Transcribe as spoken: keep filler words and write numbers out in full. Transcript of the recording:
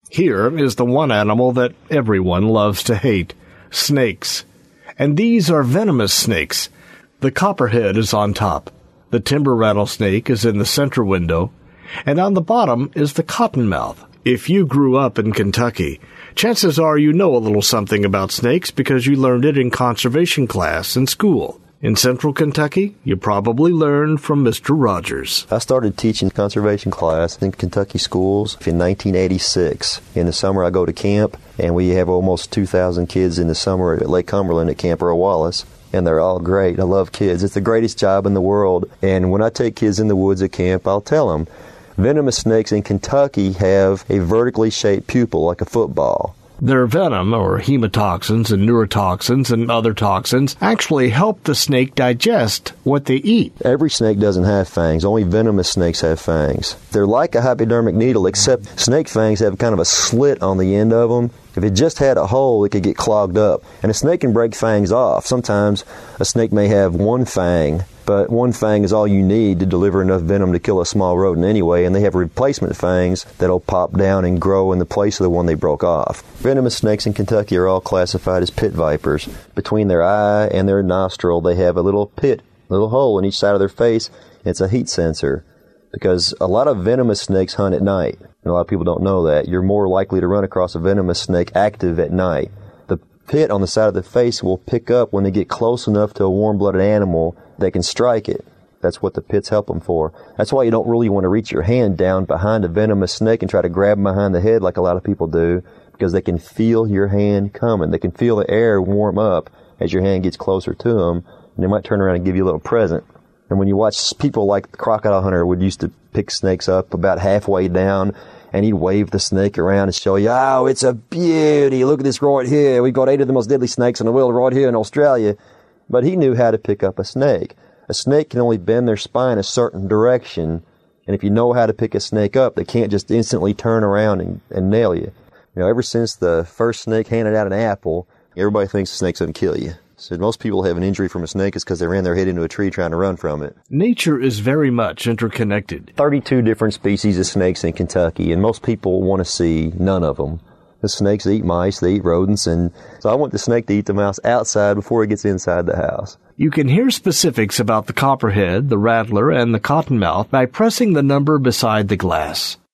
Here is the one animal that everyone loves to hate, snakes. And these are venomous snakes. The copperhead is on top. The timber rattlesnake is in the center window. And on the bottom is the cottonmouth. If you grew up in Kentucky, chances are you know a little something about snakes because you learned it in conservation class in school. In central Kentucky, you probably learned from Mister Rogers. I started teaching conservation class in Kentucky schools in nineteen eighty-six. In the summer, I go to camp, and we have almost two thousand kids in the summer at Lake Cumberland at Camp Earl Wallace. And they're all great. I love kids. It's the greatest job in the world. And when I take kids in the woods at camp, I'll tell them, venomous snakes in Kentucky have a vertically shaped pupil like a football. Their venom, or hemotoxins and neurotoxins and other toxins, actually help the snake digest what they eat. Every snake doesn't have fangs. Only venomous snakes have fangs. They're like a hypodermic needle, except snake fangs have kind of a slit on the end of them. If it just had a hole, it could get clogged up. And a snake can break fangs off. Sometimes a snake may have one fang, but one fang is all you need to deliver enough venom to kill a small rodent anyway, and they have replacement fangs that'll pop down and grow in the place of the one they broke off. Venomous snakes in Kentucky are all classified as pit vipers. Between their eye and their nostril, they have a little pit, a little hole in each side of their face. It's a heat sensor, because a lot of venomous snakes hunt at night. And a lot of people don't know that. You're more likely to run across a venomous snake active at night. The pit on the side of the face will pick up when they get close enough to a warm-blooded animal, they can strike it. That's what the pits help them for. That's why you don't really want to reach your hand down behind a venomous snake and try to grab them behind the head like a lot of people do, because they can feel your hand coming. They can feel the air warm up as your hand gets closer to them, and they might turn around and give you a little present. And when you watch people like the crocodile hunter would used to pick snakes up about halfway down, and he'd wave the snake around and show you, oh, it's a beauty. Look at this right here. We've got eight of the most deadly snakes in the world right here in Australia. But he knew how to pick up a snake. A snake can only bend their spine a certain direction, and if you know how to pick a snake up, they can't just instantly turn around and, and nail you. You know, ever since the first snake handed out an apple, everybody thinks the snake's going to kill you. So most people have an injury from a snake is because they ran their head into a tree trying to run from it. Nature is very much interconnected. thirty-two different species of snakes in Kentucky, and most people want to see none of them. The snakes eat mice, they eat rodents, and so I want the snake to eat the mouse outside before it gets inside the house. You can hear specifics about the copperhead, the rattler, and the cottonmouth by pressing the number beside the glass.